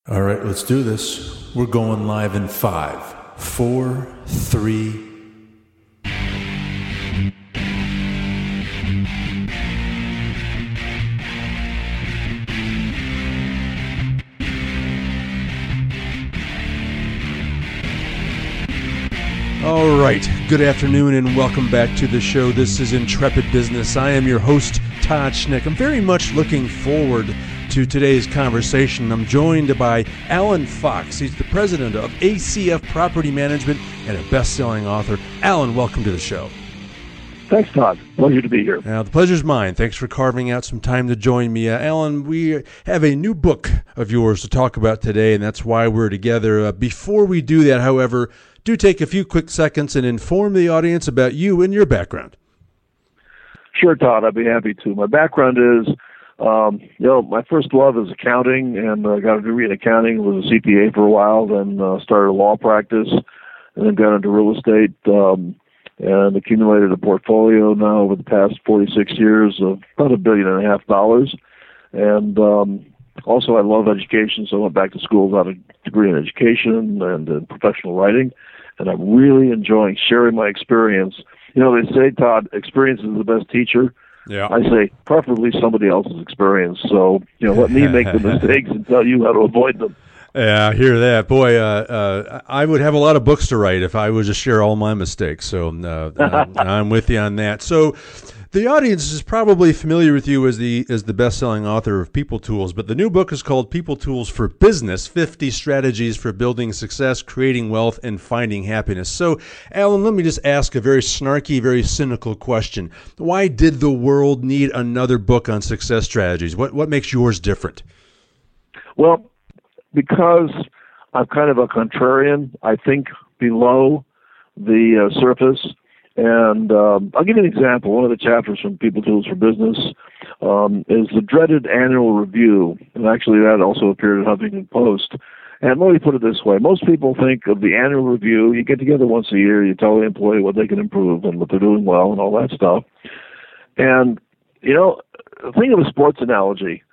All right, let's do this. We're going live in 5, 4, 3. All right, good afternoon and welcome back to the show. This is Intrepid Business. I am your host, Todd Schnick. I'm very much looking forward to today's conversation. I'm joined by Alan Fox. He's the president of ACF Property Management and a best-selling author. Alan, welcome to the show. Thanks, Todd. Pleasure to be here. The pleasure's mine. Thanks for carving out some time to join me. Alan, we have a new book of yours to talk about today, and that's why we're together. Before we do that, however, do take a few quick seconds and inform the audience about you and your background. Sure, Todd. I'd be happy to. My background is, my first love is accounting, and I got a degree in accounting, was a CPA for a while, then started a law practice, and then got into real estate, and accumulated a portfolio now over the past 46 years of about $1.5 billion. And also I love education, so I went back to school, got a degree in education and in professional writing, and I'm really enjoying sharing my experience. You know, they say, Todd, experience is the best teacher. Yeah. I say preferably somebody else's experience. So, let me make the mistakes and tell you how to avoid them. Yeah, I hear that. Boy, I would have a lot of books to write if I would just share all my mistakes. So I'm with you on that. So the audience is probably familiar with you as the best-selling author of People Tools, but the new book is called People Tools for Business, 50 Strategies for Building Success, Creating Wealth, and Finding Happiness. So, Alan, let me just ask a very snarky, very cynical question. Why did the world need another book on success strategies? What makes yours different? Well, because I'm kind of a contrarian, I think below the surface. And I'll give you an example. One of the chapters from People Tools for Business is the dreaded annual review. And actually that also appeared in Huffington Post. And let me put it this way. Most people think of the annual review, you get together once a year, you tell the employee what they can improve and what they're doing well and all that stuff. And, think of a sports analogy.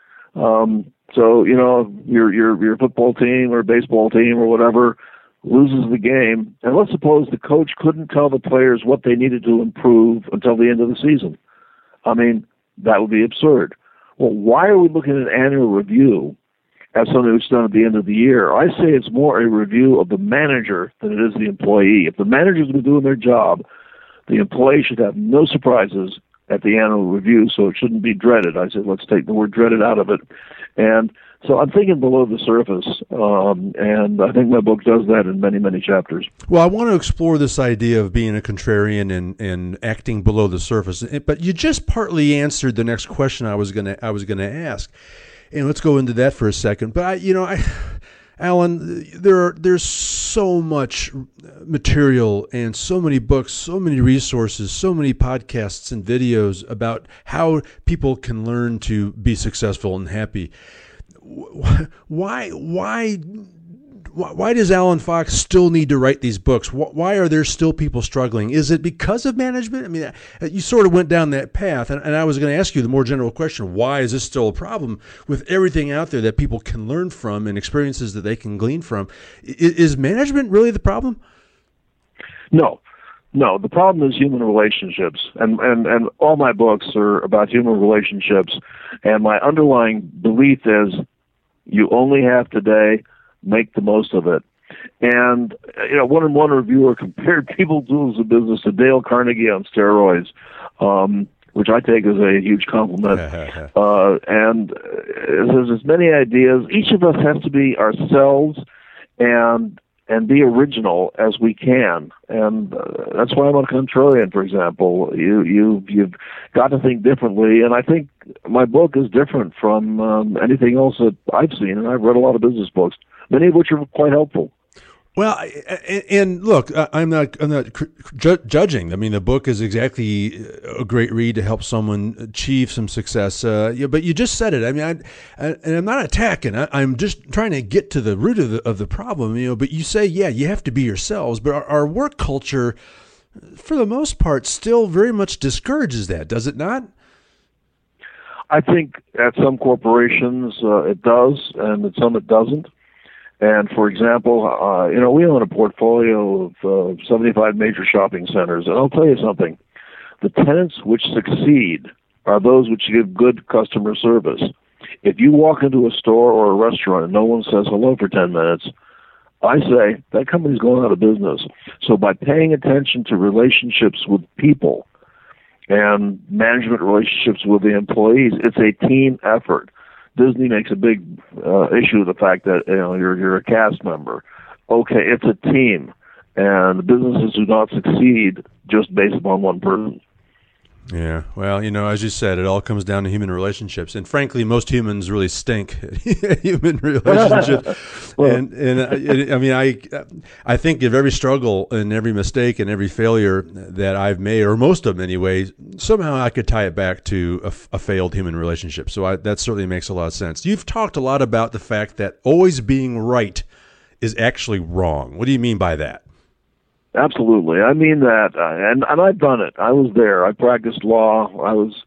So, your football team or baseball team or whatever loses the game, and let's suppose the coach couldn't tell the players what they needed to improve until the end of the season. I mean, that would be absurd. Well, why are we looking at an annual review as something that's done at the end of the year? I say it's more a review of the manager than it is the employee. If the manager's been doing their job, the employee should have no surprises at the annual review, so it shouldn't be dreaded. I said, let's take the word dreaded out of it. And so I'm thinking below the surface, and I think my book does that in many, many chapters. Well, I want to explore this idea of being a contrarian and acting below the surface, but you just partly answered the next question I was gonna ask, and let's go into that for a second. But Alan, there's so much material and so many books, so many resources, so many podcasts and videos about how people can learn to be successful and happy. Why does Alan Fox still need to write these books? Why are there still people struggling? Is it because of management? I mean, you sort of went down that path, and I was going to ask you the more general question, why is this still a problem with everything out there that people can learn from and experiences that they can glean from? Is management really the problem? No, the problem is human relationships, and all my books are about human relationships, and my underlying belief is you only have today, make the most of it. And, one reviewer compared People Tools for Business to Dale Carnegie on steroids, which I take as a huge compliment. And there's as many ideas. Each of us has to be ourselves and be original as we can. And that's why I'm a contrarian, for example. You've got to think differently, and I think my book is different from anything else that I've seen, and I've read a lot of business books, many of which are quite helpful. Well, and look, I'm not judging. I mean, the book is exactly a great read to help someone achieve some success. But you just said it. I mean, I'm not attacking. I'm just trying to get to the root of the problem. But you say, you have to be yourselves. But our work culture, for the most part, still very much discourages that. Does it not? I think at some corporations it does, and at some it doesn't. And for example, we own a portfolio of 75 major shopping centers, and I'll tell you something. The tenants which succeed are those which give good customer service. If you walk into a store or a restaurant and no one says hello for 10 minutes, I say that company's going out of business. So by paying attention to relationships with people and management relationships with the employees, it's a team effort. Disney makes a big issue of the fact that you're a cast member. Okay, it's a team, and businesses do not succeed just based upon one person. Yeah, well, as you said, it all comes down to human relationships, and frankly, most humans really stink at human relationships. I think of every struggle and every mistake and every failure that I've made, or most of them anyway, somehow I could tie it back to a failed human relationship. So that certainly makes a lot of sense. You've talked a lot about the fact that always being right is actually wrong. What do you mean by that? Absolutely. I mean that, and I've done it. I was there. I practiced law. I was,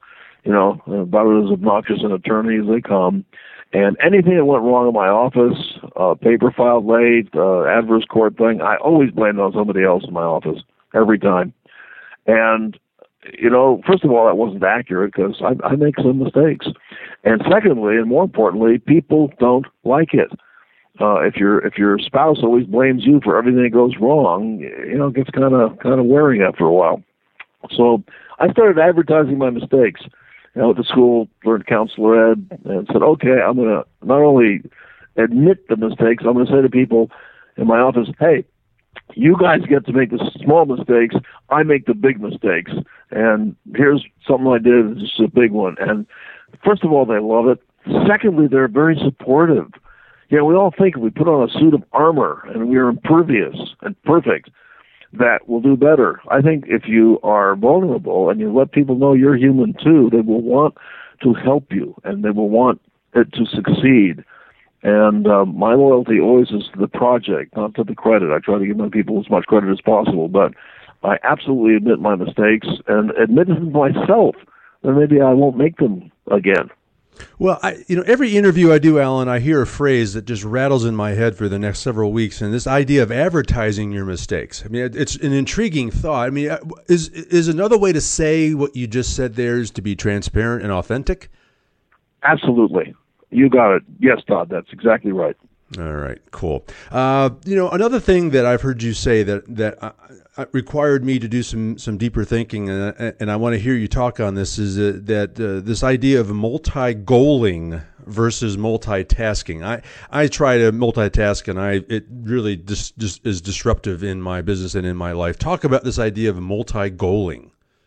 about as obnoxious an attorney as they come. And anything that went wrong in my office, paper filed late, adverse court thing, I always blamed it on somebody else in my office, every time. And, first of all, that wasn't accurate because I make some mistakes. And secondly, and more importantly, people don't like it. If your spouse always blames you for everything that goes wrong, it gets kind of wearing after a while. So I started advertising my mistakes. I went to school, learned counselor ed, and said, okay, I'm going to not only admit the mistakes, I'm going to say to people in my office, hey, you guys get to make the small mistakes, I make the big mistakes. And here's something I did, it's just a big one. And first of all, they love it. Secondly, they're very supportive. We all think if we put on a suit of armor and we're impervious and perfect, that we'll do better. I think if you are vulnerable and you let people know you're human too, they will want to help you and they will want it to succeed. And my loyalty always is to the project, not to the credit. I try to give my people as much credit as possible, but I absolutely admit my mistakes and admit it to myself. Then maybe I won't make them again. Well, every interview I do, Alan, I hear a phrase that just rattles in my head for the next several weeks, and this idea of advertising your mistakes. I mean, it's an intriguing thought. I mean, is another way to say what you just said there is to be transparent and authentic? Absolutely. You got it. Yes, Todd, that's exactly right. All right, cool. Another thing that I've heard you say that required me to do some deeper thinking, and I want to hear you talk on this, is that this idea of multi-goaling versus multitasking. I try to multitask, and it really just is disruptive in my business and in my life. Talk about this idea of multi-goaling.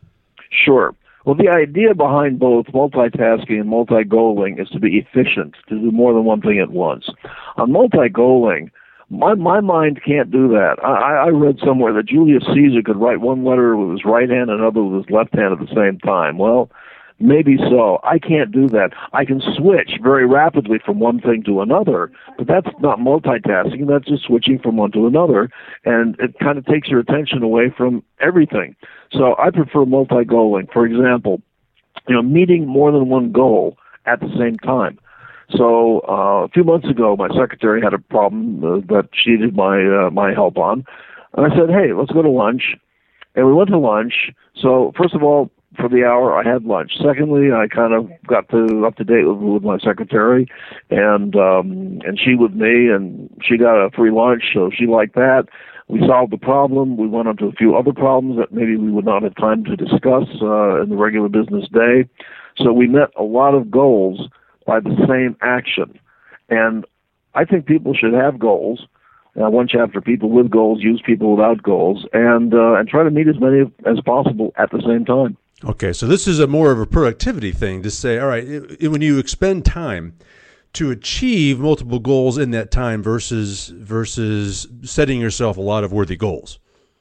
Sure. Well, the idea behind both multitasking and multi-goaling is to be efficient, to do more than one thing at once. On multi-goaling, my mind can't do that. I read somewhere that Julius Caesar could write one letter with his right hand and another with his left hand at the same time. Well, maybe so. I can't do that. I can switch very rapidly from one thing to another, but that's not multitasking. That's just switching from one to another, and it kind of takes your attention away from everything. So I prefer multi-goaling. For example, meeting more than one goal at the same time. So a few months ago, my secretary had a problem that she needed my help on, and I said, "Hey, let's go to lunch." And we went to lunch. So first of all, for the hour, I had lunch. Secondly, I kind of got up to date with my secretary, and she with me, and she got a free lunch, so she liked that. We solved the problem. We went on to a few other problems that maybe we would not have time to discuss in the regular business day. So we met a lot of goals by the same action. And I think people should have goals. One chapter, people with goals, use people without goals, and try to meet as many as possible at the same time. Okay, so this is more of a productivity thing to say, all right, when you expend time to achieve multiple goals in that time versus setting yourself a lot of worthy goals.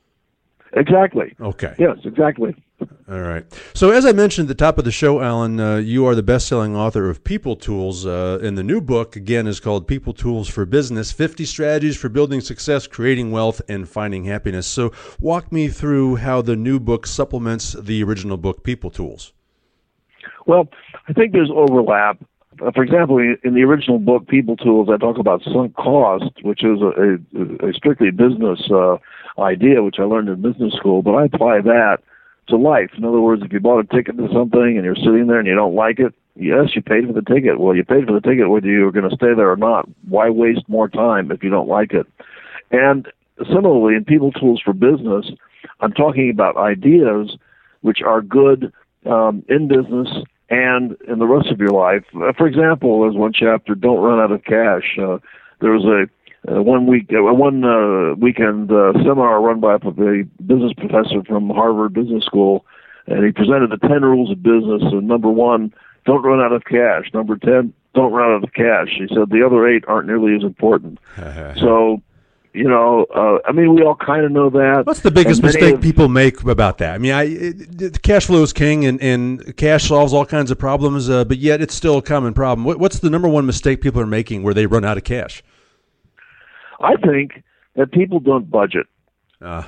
Exactly. Okay. Yes, exactly. All right. So as I mentioned at the top of the show, Alan, you are the best-selling author of People Tools, and the new book, again, is called People Tools for Business, 50 Strategies for Building Success, Creating Wealth, and Finding Happiness. So walk me through how the new book supplements the original book, People Tools. Well, I think there's overlap. for example, in the original book, People Tools, I talk about sunk cost, which is a strictly business idea, which I learned in business school, but I apply that to life. In other words, if you bought a ticket to something and you're sitting there and you don't like it, yes, you paid for the ticket. Well, you paid for the ticket whether you were going to stay there or not. Why waste more time if you don't like it? And similarly, in People Tools for Business, I'm talking about ideas which are good in business and in the rest of your life. For example, there's one chapter, Don't Run Out of Cash. There was one weekend seminar run by a business professor from Harvard Business School, and he presented the 10 rules of business. And number 1, don't run out of cash. Number 10, don't run out of cash. He said the other 8 aren't nearly as important. So, we all kind of know that. What's the biggest mistake people make about that? I mean, cash flow is king, and cash solves all kinds of problems, but yet it's still a common problem. What's the number one mistake people are making where they run out of cash? I think that people don't budget. Todd,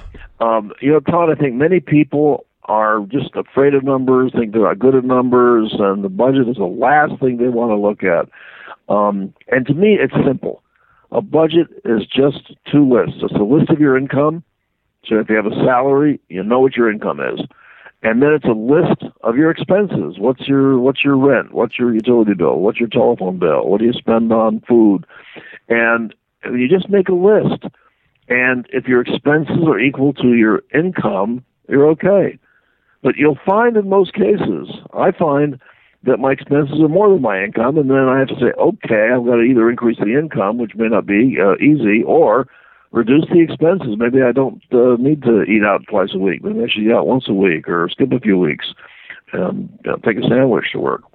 I think many people are just afraid of numbers, think they're not good at numbers, and the budget is the last thing they want to look at. And to me, it's simple. A budget is just 2 lists. It's a list of your income. So if you have a salary, you know what your income is. And then it's a list of your expenses. What's your rent? What's your utility bill? What's your telephone bill? What do you spend on food? And you just make a list. And if your expenses are equal to your income, you're okay. But you'll find in most cases, I find that my expenses are more than my income, and then I have to say, okay, I've got to either increase the income, which may not be easy, or reduce the expenses. Maybe I don't need to eat out twice a week. Maybe I should eat out once a week or skip a few weeks and take a sandwich to work.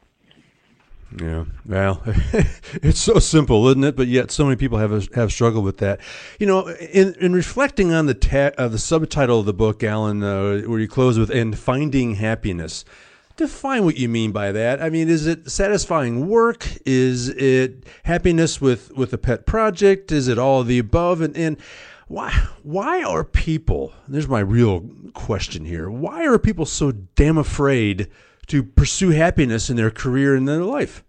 Yeah, well, it's so simple, isn't it? But yet, so many people have struggled with that. In reflecting on the subtitle of the book, Alan, where you close with "And Finding Happiness," define what you mean by that. I mean, is it satisfying work? Is it happiness with a pet project? Is it all of the above? And why are people? There's my real question here. Why are people so damn afraid to pursue happiness in their career and their life?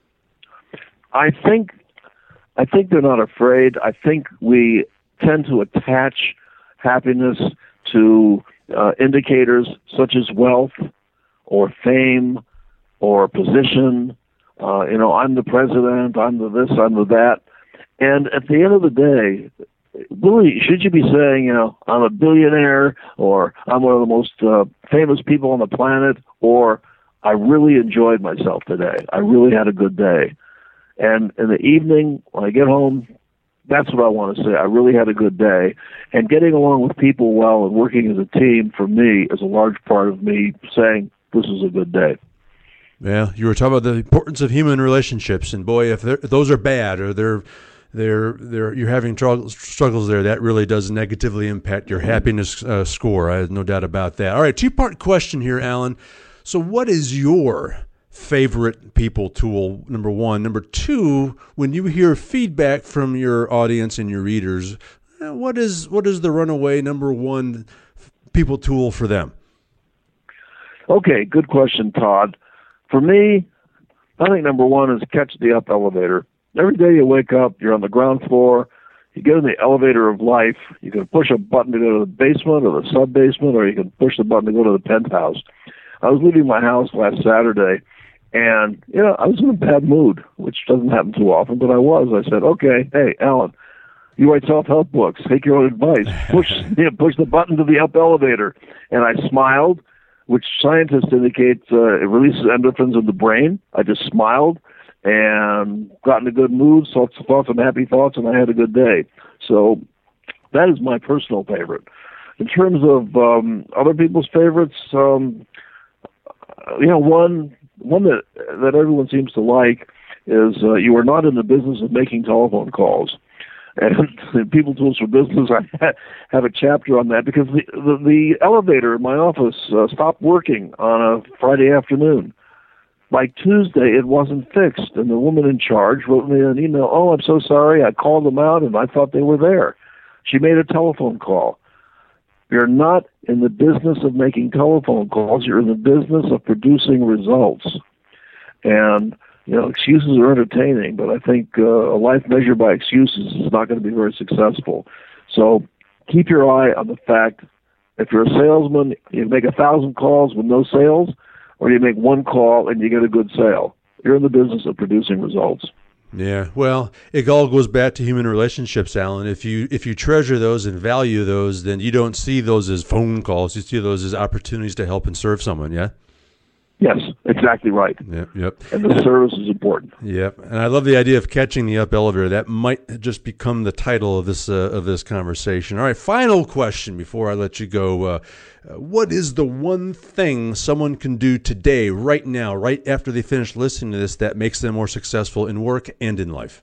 I think they're not afraid. I think we tend to attach happiness to indicators such as wealth or fame or position. I'm the president, I'm the this, I'm the that. And at the end of the day, really, should you be saying, I'm a billionaire, or I'm one of the most famous people on the planet, or I really enjoyed myself today. I really had a good day. And in the evening, when I get home, that's what I want to say. I really had a good day. And getting along with people well and working as a team, for me, is a large part of me saying, this is a good day. Yeah, you were talking about the importance of human relationships, and boy, if those are bad or you're having struggles there, that really does negatively impact your happiness score. I have no doubt about that. All right, 2-part question here, Alan. So what is your favorite people tool, number 1? Number 2, when you hear feedback from your audience and your readers, what is the runaway number 1 people tool for them? Okay, good question, Todd. For me, I think number 1 is catch the up elevator. Every day you wake up, you're on the ground floor, you get in the elevator of life, you can push a button to go to the basement or the sub-basement, or you can push the button to go to the penthouse. I was leaving my house last Saturday, and, I was in a bad mood, which doesn't happen too often, but I was. I said, okay, hey, Alan, you write self-help books, take your own advice, push the button to the up elevator. And I smiled, which scientists indicate it releases endorphins in the brain. I just smiled and got in a good mood, thought some happy thoughts, and I had a good day. So that is my personal favorite. In terms of other people's favorites, one that everyone seems to like is you are not in the business of making telephone calls. And in People Tools for Business, I have a chapter on that because the elevator in my office stopped working on a Friday afternoon. By Tuesday, it wasn't fixed, and the woman in charge wrote me an email, oh, I'm so sorry, I called them out, and I thought they were there. She made a telephone call. You're not in the business of making telephone calls. You're in the business of producing results. And excuses are entertaining, but I think a life measured by excuses is not going to be very successful. So keep your eye on the fact, if you're a salesman, you make 1,000 calls with no sales, or you make one call and you get a good sale. You're in the business of producing results. Yeah, well, it all goes back to human relationships, Alan. If you treasure those and value those, then you don't see those as phone calls. You see those as opportunities to help and serve someone, yeah? Yes, exactly right. Yep. And the service is important. Yep. And I love the idea of catching the up elevator. That might just become the title of this conversation. All right, final question before I let you go. What is the one thing someone can do today, right now, right after they finish listening to this, that makes them more successful in work and in life?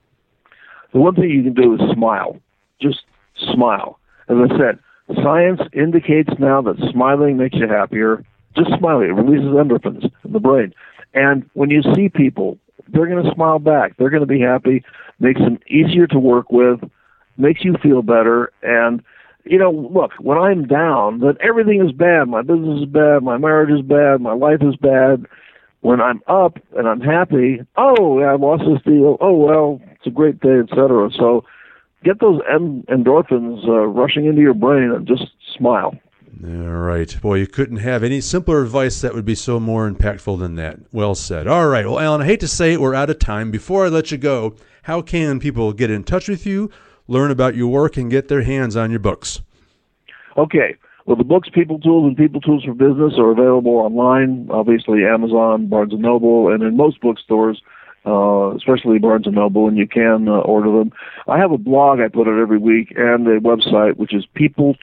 The one thing you can do is smile. Just smile. As I said, science indicates now that smiling makes you happier. Just smiling. It releases endorphins in the brain. And when you see people, they're going to smile back. They're going to be happy. Makes them easier to work with. Makes you feel better. And, look, when I'm down, then everything is bad. My business is bad. My marriage is bad. My life is bad. When I'm up and I'm happy, I lost this deal. Oh, well, it's a great day, etc. So get those endorphins rushing into your brain and just smile. All right. Boy, you couldn't have any simpler advice that would be so more impactful than that. Well said. All right. Well, Alan, I hate to say it, we're out of time. Before I let you go, how can people get in touch with you, learn about your work, and get their hands on your books? Okay. Well, the books, People Tools and People Tools for Business, are available online, obviously Amazon, Barnes & Noble, and in most bookstores, especially Barnes & Noble, and you can order them. I have a blog I put out every week and a website, which is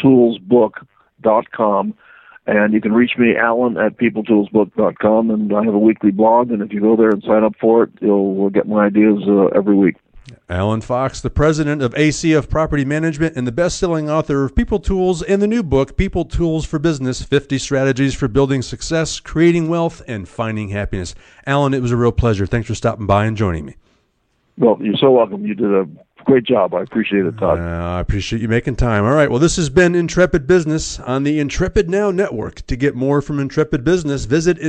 peopletoolsbook.com, and you can reach me, Alan, at peopletoolsbook.com, and I have a weekly blog, and if you go there and sign up for it, you'll get my ideas every week. Alan Fox, the president of ACF Property Management and the best-selling author of People Tools and the new book, People Tools for Business, 50 Strategies for Building Success, Creating Wealth, and Finding Happiness. Alan, it was a real pleasure. Thanks for stopping by and joining me. Well, you're so welcome. You did a great job. I appreciate it, Todd. I appreciate you making time. All right. Well, this has been Intrepid Business on the Intrepid Now Network. To get more from Intrepid Business, visit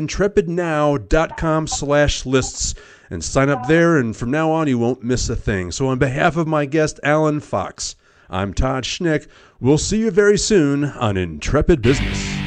intrepidnow.com/lists and sign up there. And from now on, you won't miss a thing. So on behalf of my guest, Alan Fox, I'm Todd Schnick. We'll see you very soon on Intrepid Business.